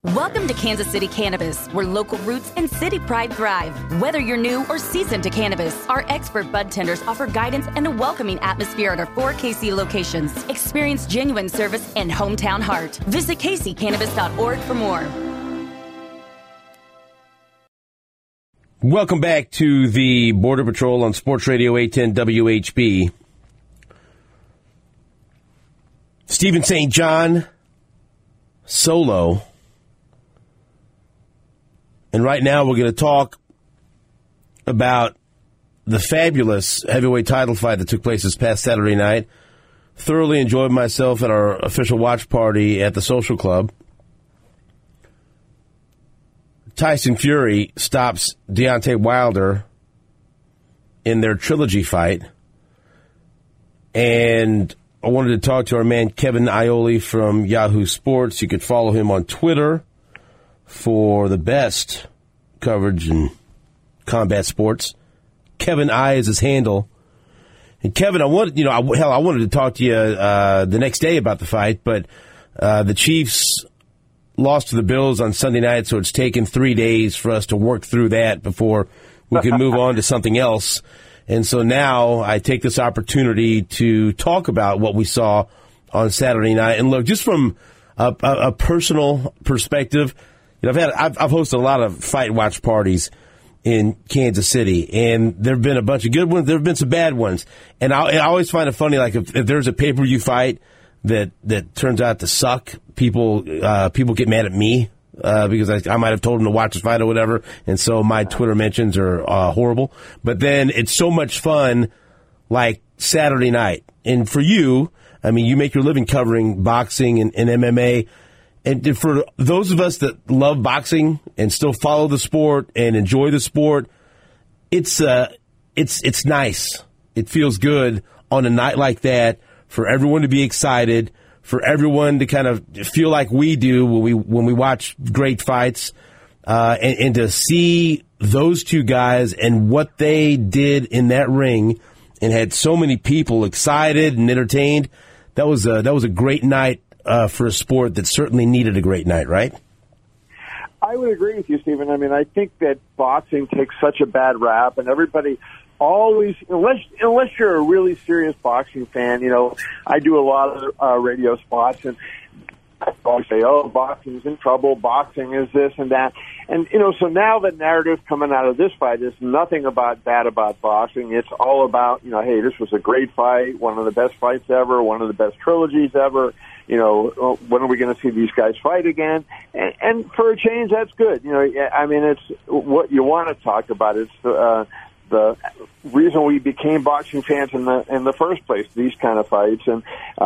Welcome to Kansas City Cannabis, where local roots and city pride thrive. Whether you're new or seasoned to cannabis, our expert bud tenders offer guidance and a welcoming atmosphere at our 4 KC locations. Experience genuine service and hometown heart. Visit kccannabis.org for more. Welcome back to the Border Patrol on Sports Radio 810 WHB. Stephen St. John, solo. And right now we're going to talk about the fabulous heavyweight title fight that took place this past Saturday night. Thoroughly enjoyed myself at our official watch party at the Social Club. Tyson Fury stops Deontay Wilder in their trilogy fight. And I wanted to talk to our man Kevin Iole from Yahoo Sports. You could follow him on Twitter for the best coverage in combat sports. Kevin I is his handle. And Kevin, I wanted to talk to you the next day about the fight, but the Chiefs lost to the Bills on Sunday night, so it's taken 3 days for us to work through that before we could move on to something else. And so now I take this opportunity to talk about what we saw on Saturday night. And look, just from a personal perspective, I've hosted a lot of fight watch parties in Kansas City, and there have been a bunch of good ones. There have been some bad ones, and I always find it funny. Like if there's a pay-per-view fight that turns out to suck, people get mad at me because I might have told them to watch the fight or whatever, and so my Twitter mentions are horrible. But then it's so much fun, like Saturday night, and for you, I mean, you make your living covering boxing and MMA. And for those of us that love boxing and still follow the sport and enjoy the sport, it's nice. It feels good on a night like that for everyone to be excited, for everyone to kind of feel like we do when we watch great fights, and to see those two guys and what they did in that ring and had so many people excited and entertained. That was a great night. For a sport that certainly needed a great night, right? I would agree with you, Stephen. I mean, I think that boxing takes such a bad rap, and everybody always, unless you're a really serious boxing fan, I do a lot of radio spots, and I always say, oh, boxing's in trouble, boxing is this and that. And, so now the narrative coming out of this fight is nothing bad about boxing. It's all about, hey, this was a great fight, one of the best fights ever, one of the best trilogies ever. When are we going to see these guys fight again? And for a change, that's good. I mean, it's what you want to talk about. It's the reason we became boxing fans in the first place, these kind of fights. And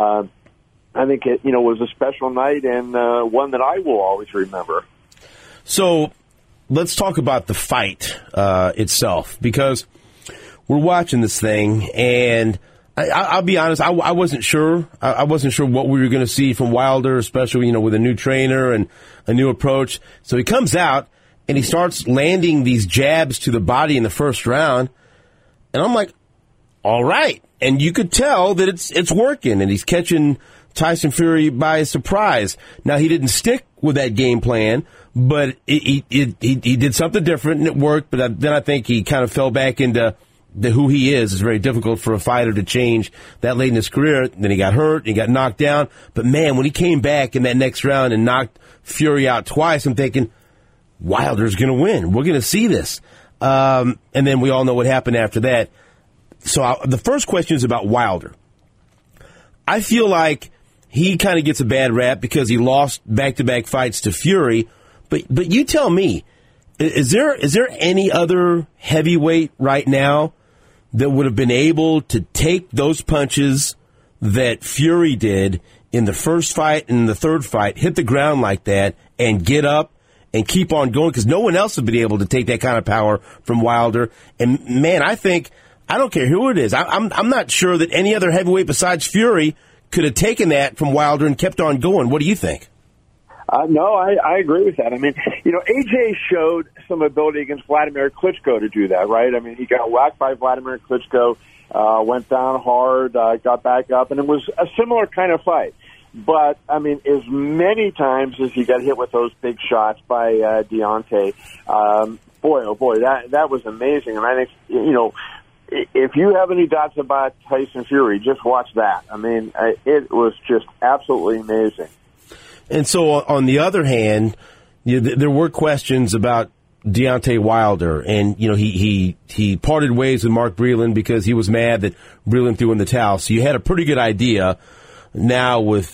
I think it, was a special night and one that I will always remember. So let's talk about the fight itself, because we're watching this thing, and I'll be honest, I wasn't sure. I wasn't sure what we were going to see from Wilder, especially, with a new trainer and a new approach. So he comes out, and he starts landing these jabs to the body in the first round. And I'm like, all right. And you could tell that it's working, and he's catching Tyson Fury by surprise. Now, he didn't stick with that game plan, but he did something different, and it worked. But then I think he kind of fell back into who he is. It's very difficult for a fighter to change that late in his career. Then he got hurt, he got knocked down. But, man, when he came back in that next round and knocked Fury out twice, I'm thinking, Wilder's going to win. We're going to see this. And then we all know what happened after that. So the first question is about Wilder. I feel like he kind of gets a bad rap because he lost back-to-back fights to Fury. But you tell me, is there any other heavyweight right now that would have been able to take those punches that Fury did in the first fight and the third fight, hit the ground like that, and get up and keep on going? Because no one else has been able to take that kind of power from Wilder. And, man, I don't care who it is. I'm not sure that any other heavyweight besides Fury could have taken that from Wilder and kept on going. What do you think? No, I agree with that. I mean, AJ showed some ability against Vladimir Klitschko to do that, right? I mean, he got whacked by Vladimir Klitschko, went down hard, got back up, and it was a similar kind of fight. But, I mean, as many times as he got hit with those big shots by Deontay, boy, oh boy, that was amazing. And I think, you know, if you have any doubts about Tyson Fury, just watch that. I mean, it was just absolutely amazing. And so, on the other hand, there were questions about Deontay Wilder, and you know he parted ways with Mark Breland because he was mad that Breland threw in the towel. So you had a pretty good idea now with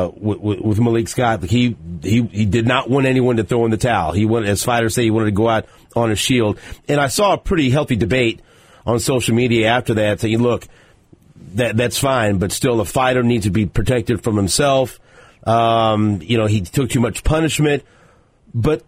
Malik Scott. He did not want anyone to throw in the towel. He wanted, as fighters say, he wanted to go out on a shield. And I saw a pretty healthy debate on social media after that, saying, "Look, that's fine, but still, a fighter needs to be protected from himself. You know, he took too much punishment." But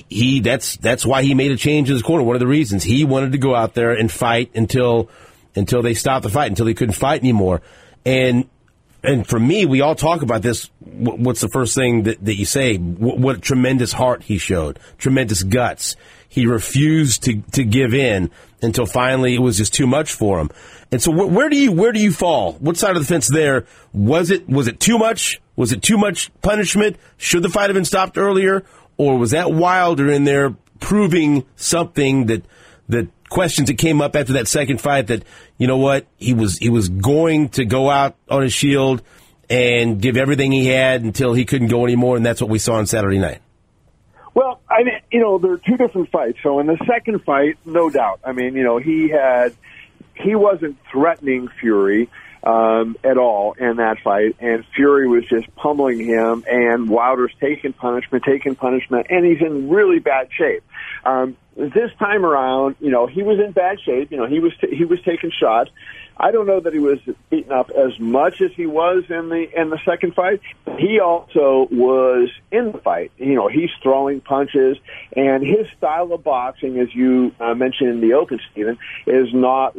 that's why he made a change in his corner. One of the reasons he wanted to go out there and fight until they stopped the fight, until he couldn't fight anymore. And for me, we all talk about this. What's the first thing that you say? What tremendous heart he showed, tremendous guts. He refused to give in until finally it was just too much for him. And so where do you fall? What side of the fence there? Was it too much? Was it too much punishment? Should the fight have been stopped earlier? Or was that Wilder in there proving something that questions that came up after that second fight that, you know what, he was going to go out on his shield and give everything he had until he couldn't go anymore, and that's what we saw on Saturday night? Well, I mean, you know, there are two different fights. So in the second fight, no doubt. I mean, you know, he wasn't threatening Fury at all in that fight, and Fury was just pummeling him, and Wilder's taking punishment, and he's in really bad shape. This time around, you know, he was in bad shape. You know, he was taking shots. I don't know that he was beaten up as much as he was in the second fight. He also was in the fight. You know, he's throwing punches, and his style of boxing, as you mentioned in the open, Stephen, is not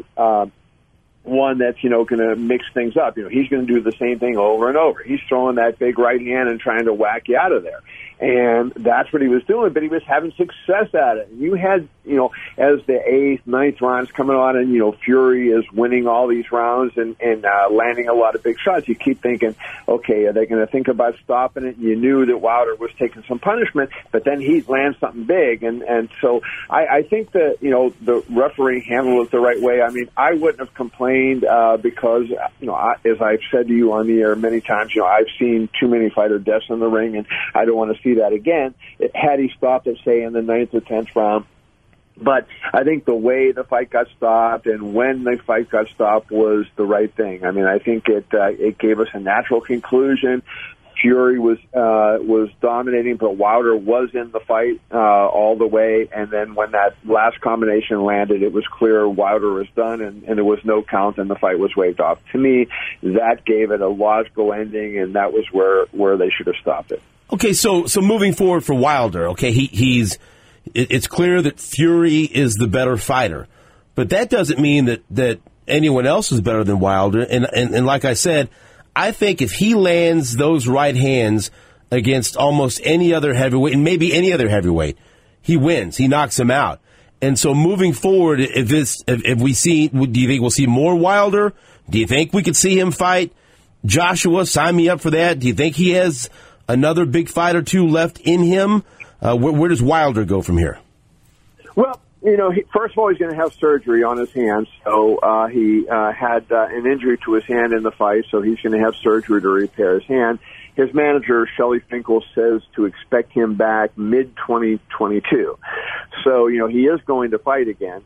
one that's, you know, going to mix things up. You know, he's going to do the same thing over and over. He's throwing that big right hand and trying to whack you out of there. And that's what he was doing, but he was having success at it. And you had, you know, as the 8th, 9th rounds coming on, and, you know, Fury is winning all these rounds and landing a lot of big shots, you keep thinking, okay, are they going to think about stopping it? And you knew that Wilder was taking some punishment, but then he'd land something big. And so I think that, you know, the referee handled it the right way. I mean, I wouldn't have complained because, you know, as I've said to you on the air many times, you know, I've seen too many fighter deaths in the ring, and I don't want to see that again. Had he stopped it, say, in the 9th or 10th round. But I think the way the fight got stopped and when the fight got stopped was the right thing. I mean, I think it gave us a natural conclusion. Fury was dominating, but Wilder was in the fight all the way. And then when that last combination landed, it was clear Wilder was done, and there was no count, and the fight was waved off. To me, that gave it a logical ending, and that was where they should have stopped it. Okay, so moving forward for Wilder, okay, it's clear that Fury is the better fighter, but that doesn't mean that anyone else is better than Wilder. And like I said, I think if he lands those right hands against almost any other heavyweight, and maybe any other heavyweight, he wins. He knocks him out. And so moving forward, do you think we'll see more Wilder? Do you think we could see him fight Joshua? Sign me up for that. Do you think he has another big fight or two left in him? Where does Wilder go from here? Well, you know, first of all, he's going to have surgery on his hand. So he had an injury to his hand in the fight, so he's going to have surgery to repair his hand. His manager, Shelley Finkel, says to expect him back mid-2022. So, you know, he is going to fight again.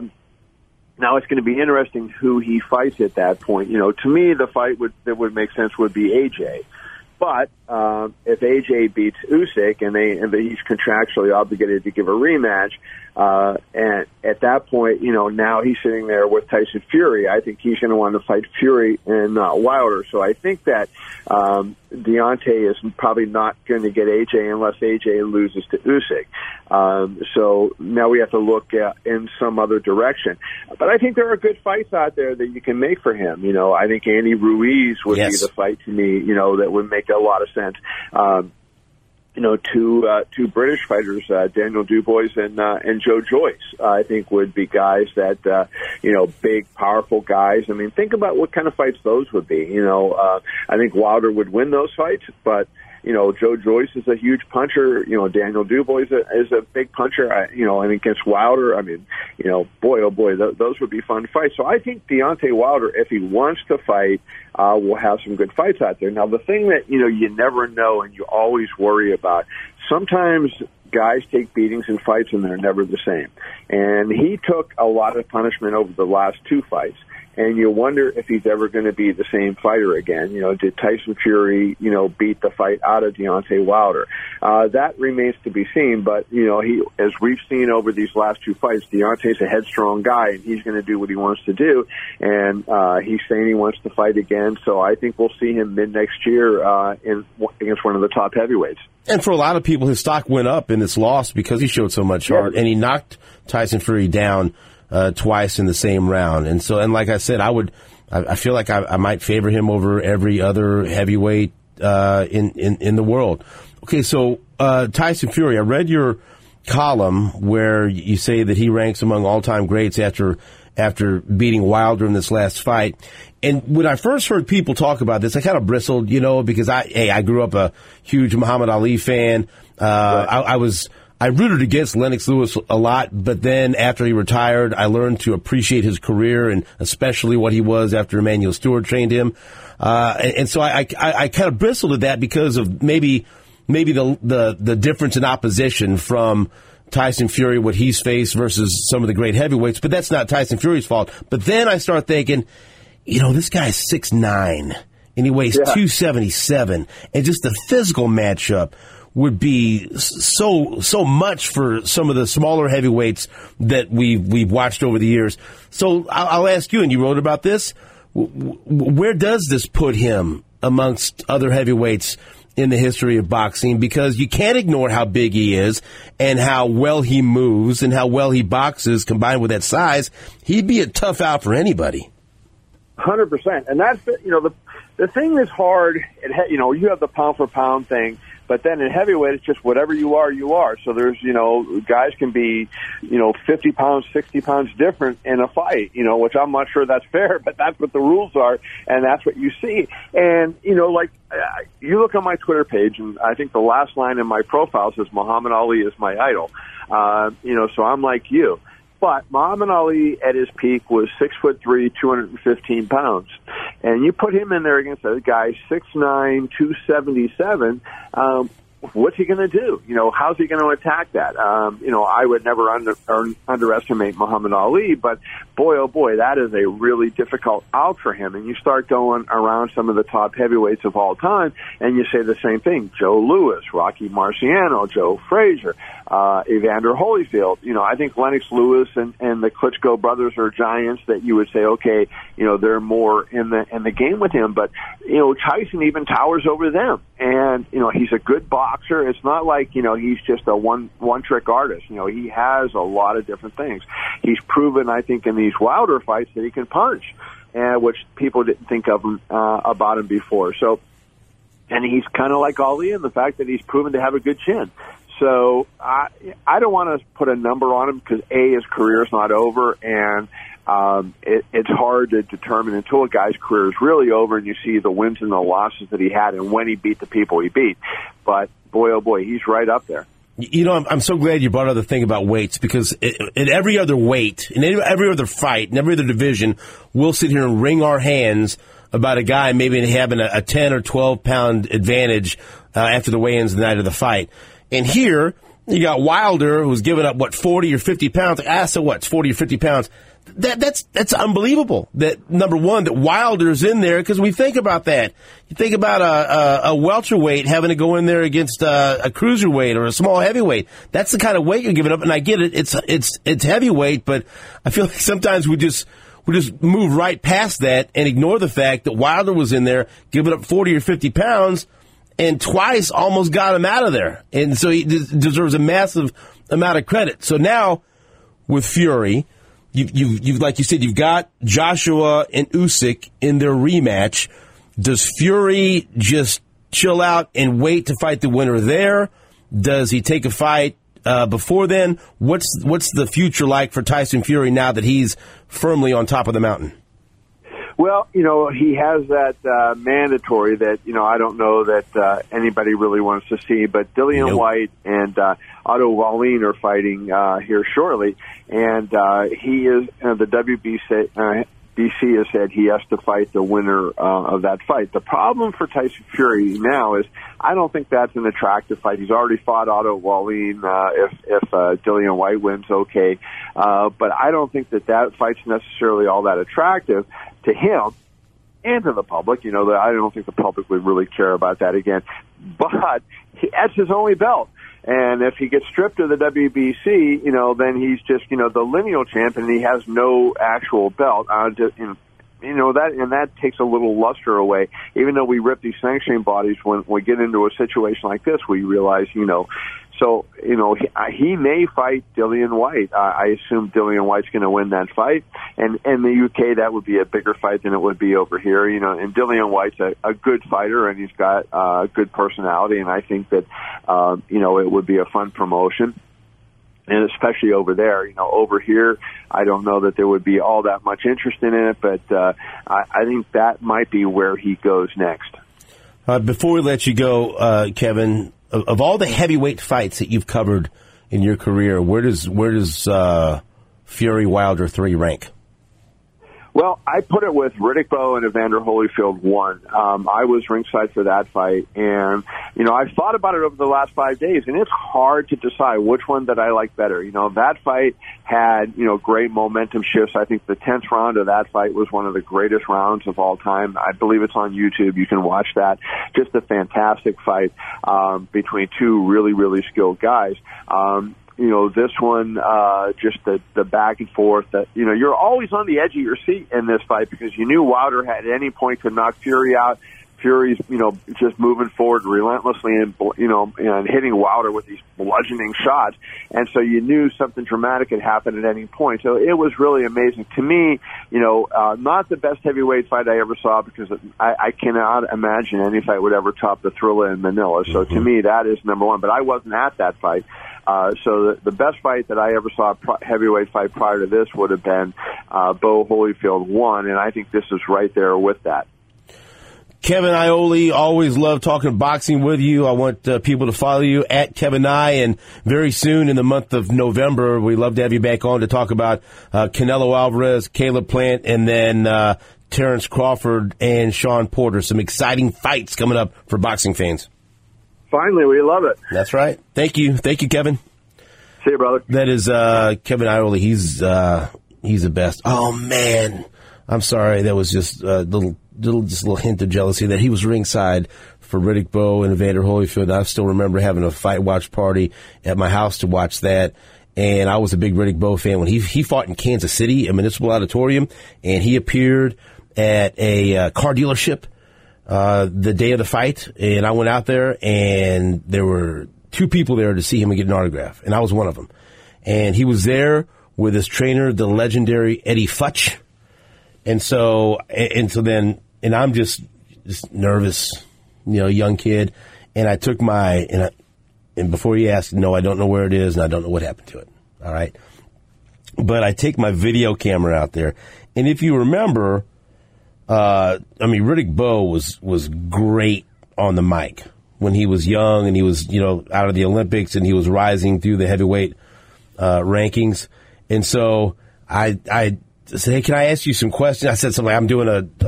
Now, it's going to be interesting who he fights at that point. You know, to me, the fight that would make sense would be AJ. But if AJ beats Usyk and he's contractually obligated to give a rematch, and at that point, you know, now he's sitting there with Tyson Fury. I think he's going to want to fight Fury and Wilder. So I think that Deontay is probably not going to get AJ unless AJ loses to Usyk. So now we have to look in some other direction. But I think there are good fights out there that you can make for him. You know, I think Andy Ruiz would be the fight to me, you know, that would make a lot of sense. two British fighters, Daniel Dubois and Joe Joyce, I think would be guys that, big, powerful guys. I mean, think about what kind of fights those would be. I think Wilder would win those fights, but, Joe Joyce is a huge puncher. Daniel Dubois is a big puncher. And against Wilder, I mean, boy, oh boy, those would be fun fights. So I think Deontay Wilder, if he wants to fight, will have some good fights out there. Now, the thing that, you never know and you always worry about, sometimes guys take beatings in fights and they're never the same. And he took a lot of punishment over the last two fights. And you wonder if he's ever going to be the same fighter again. Did Tyson Fury, beat the fight out of Deontay Wilder? That remains to be seen. But, he, as we've seen over these last two fights, Deontay's a headstrong guy, and he's going to do what he wants to do. And he's saying he wants to fight again. So I think we'll see him mid-next year against one of the top heavyweights. And for a lot of people, his stock went up in this loss because he showed so much heart, and he knocked Tyson Fury down twice in the same round. And so, and like I said, I feel like I might favor him over every other heavyweight in the world. Okay, so Tyson Fury, I read your column where you say that he ranks among all-time greats after beating Wilder in this last fight. And when I first heard people talk about this, I kind of bristled, because I grew up a huge Muhammad Ali fan. I rooted against Lennox Lewis a lot, but then after he retired, I learned to appreciate his career and especially what he was after Emmanuel Stewart trained him. And so I kind of bristled at that because of maybe the difference in opposition from Tyson Fury, what he's faced versus some of the great heavyweights. But that's not Tyson Fury's fault. But then I start thinking, this guy's 6'9", and he weighs 277, and just the physical matchup would be so much for some of the smaller heavyweights that we've watched over the years. So I'll ask you, and you wrote about this, where does this put him amongst other heavyweights in the history of boxing? Because you can't ignore how big he is and how well he moves and how well he boxes combined with that size. He'd be a tough out for anybody. 100%. And that's, the thing that's hard, you have the pound for pound thing. But then in heavyweight, it's just whatever you are, you are. So there's, guys can be, 50 pounds, 60 pounds different in a fight, which I'm not sure that's fair, but that's what the rules are, and that's what you see. And, you look on my Twitter page, and I think the last line in my profile says Muhammad Ali is my idol. So I'm like you. But Muhammad Ali at his peak was 6'3", 215 pounds. And you put him in there against a guy 6'9", 277, what's he going to do? How's he going to attack that? I would never underestimate Muhammad Ali, but boy, oh boy, that is a really difficult out for him. And you start going around some of the top heavyweights of all time, and you say the same thing. Joe Louis, Rocky Marciano, Joe Frazier, Evander Holyfield. I think Lennox Lewis and the Klitschko brothers are giants that you would say, okay, they're more in the game with him. But, Tyson even towers over them. And, he's a good boxer. It's not like, he's just a one-trick artist. He has a lot of different things. He's proven, I think, in these Wilder fights that he can punch, which people didn't think of about him before. So, and he's kind of like Ali in the fact that he's proven to have a good chin. So I don't want to put a number on him because, his career is not over, and it's hard to determine until a guy's career is really over and you see the wins and the losses that he had and when he beat the people he beat. But, boy, oh boy, he's right up there. I'm so glad you brought up the thing about weights because in every other weight, in every other fight, in every other division, we'll sit here and wring our hands about a guy maybe having a 10 or 12-pound advantage after the weigh-ins the night of the fight. And here, you got Wilder, who's given up, 40 or 50 pounds. So what? It's 40 or 50 pounds. That's unbelievable. That, number one, that Wilder's in there, because we think about that. You think about a welterweight having to go in there against a cruiserweight or a small heavyweight. That's the kind of weight you're giving up, and I get it. It's heavyweight, but I feel like sometimes we just move right past that and ignore the fact that Wilder was in there giving up 40 or 50 pounds, and twice almost got him out of there. And so he deserves a massive amount of credit. So now, with Fury, you've like you said, you've got Joshua and Usyk in their rematch. Does Fury just chill out and wait to fight the winner there? Does he take a fight before then? What's the future like for Tyson Fury now that he's firmly on top of the mountain? Well, he has that mandatory that, I don't know that anybody really wants to see, but Dillian White and Otto Wallin are fighting here shortly, and he is the WBC has said he has to fight the winner of that fight. The problem for Tyson Fury now is I don't think that's an attractive fight. He's already fought Otto Wallin. If Dillian White wins, okay, but I don't think that fight's necessarily all that attractive to him and to the public. I don't think the public would really care about that again. But that's his only belt. And if he gets stripped of the WBC, then he's just, the lineal champion, and he has no actual belt. That takes a little luster away. Even though we rip these sanctioning bodies, when we get into a situation like this, we realize, So, he may fight Dillian White. I assume Dillian White's going to win that fight. And in the UK, that would be a bigger fight than it would be over here. And Dillian White's a good fighter, and he's got a good personality. And I think that, it would be a fun promotion. And especially over there, over here, I don't know that there would be all that much interest in it, but I think that might be where he goes next. Before we let you go, Kevin, of all the heavyweight fights that you've covered in your career, where does Fury Wilder 3 rank? Well, I put it with Riddick Bowe and Evander Holyfield 1. I was ringside for that fight, and I've thought about it over the last 5 days, and it's hard to decide which one that I like better. That fight had great momentum shifts. I think the 10th round of that fight was one of the greatest rounds of all time. I believe it's on YouTube. You can watch that. Just a fantastic fight between two really, really skilled guys. This one, just the back and forth that, you're always on the edge of your seat in this fight because you knew Wilder at any point could knock Fury out. Fury's, just moving forward relentlessly and hitting Wilder with these bludgeoning shots. And so you knew something dramatic had happened at any point. So it was really amazing. To me, not the best heavyweight fight I ever saw because I cannot imagine any fight would ever top the Thrilla in Manila. So to me, that is number one. But I wasn't at that fight. So the best fight that I ever saw, heavyweight fight prior to this, would have been Bowe Holyfield 1, and I think this is right there with that. Kevin Iole, always love talking boxing with you. I want people to follow you at Kevin I, and very soon in the month of November, we'd love to have you back on to talk about Canelo Alvarez, Caleb Plant, and then Terrence Crawford and Sean Porter. Some exciting fights coming up for boxing fans. Finally, we love it. That's right. Thank you. Thank you, Kevin. See you, brother. That is Kevin Iole. He's the best. Oh, man. I'm sorry. That was just a little hint of jealousy that he was ringside for Riddick Bowe and Evander Holyfield. I still remember having a fight watch party at my house to watch that. And I was a big Riddick Bowe fan when he fought in Kansas City, a Municipal Auditorium, and he appeared at a car dealership the day of the fight, and I went out there, and there were two people there to see him and get an autograph, and I was one of them. And he was there with his trainer, the legendary Eddie Futch. And so I'm just nervous, young kid, and I took and before he asked, no, I don't know where it is, and I don't know what happened to it. All right, but I take my video camera out there, and if you remember. Riddick Bowe was great on the mic when he was young and he was, out of the Olympics and he was rising through the heavyweight rankings. And so I said, hey, can I ask you some questions? I said something like, I'm doing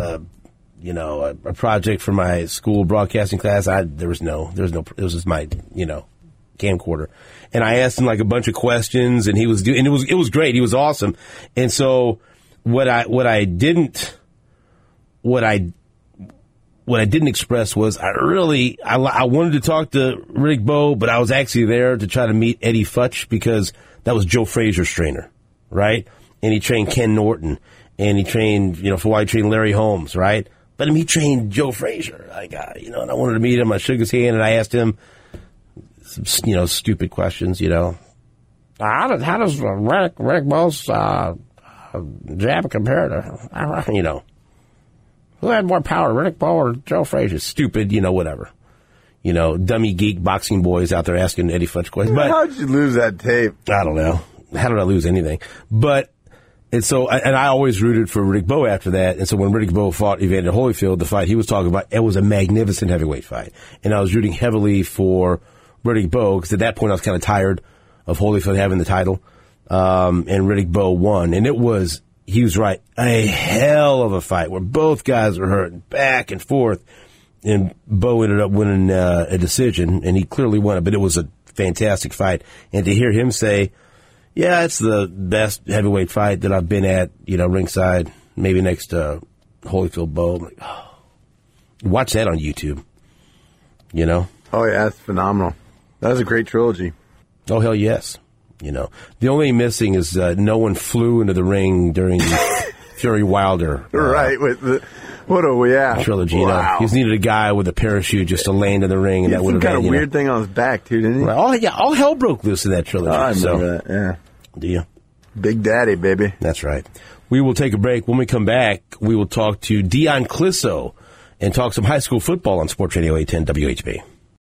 a project for my school broadcasting class. It was just my, camcorder. And I asked him like a bunch of questions and it was great. He was awesome. And so what I didn't express was I wanted to talk to Riddick Bowe, but I was actually there to try to meet Eddie Futch because that was Joe Frazier's trainer, right? And he trained Ken Norton, and he trained, for why he trained Larry Holmes, right? But he trained Joe Frazier, and I wanted to meet him. I shook his hand and I asked him some, stupid questions, How does Riddick Bowe's jab compare to, who had more power, Riddick Bowe or Joe Frazier? Stupid, whatever. dummy geek boxing boys out there asking Eddie Futch questions. But how'd you lose that tape? I don't know. How did I lose anything? But, I always rooted for Riddick Bowe after that. And so when Riddick Bowe fought Evander Holyfield, the fight he was talking about, it was a magnificent heavyweight fight. And I was rooting heavily for Riddick Bowe because at that point I was kind of tired of Holyfield having the title. And Riddick Bowe won. And he was right, a hell of a fight where both guys were hurting back and forth. And Bowe ended up winning a decision, and he clearly won it. But it was a fantastic fight. And to hear him say, yeah, it's the best heavyweight fight that I've been at, ringside, maybe next to Holyfield Bowe. I'm like, oh. Watch that on YouTube, Oh, yeah, it's phenomenal. That was a great trilogy. Oh, hell yes. The only thing missing is no one flew into the ring during the Fury Wilder. Right, with the... trilogy. Wow. He's needed a guy with a parachute just to land in the ring, and that would have been some kind of weird thing on his back too, didn't he? Right. All hell broke loose in that trilogy. I remember that. Yeah. Do you? Big Daddy, baby. That's right. We will take a break. When we come back, we will talk to Dion Clisso and talk some high school football on Sports Radio 810 WHB.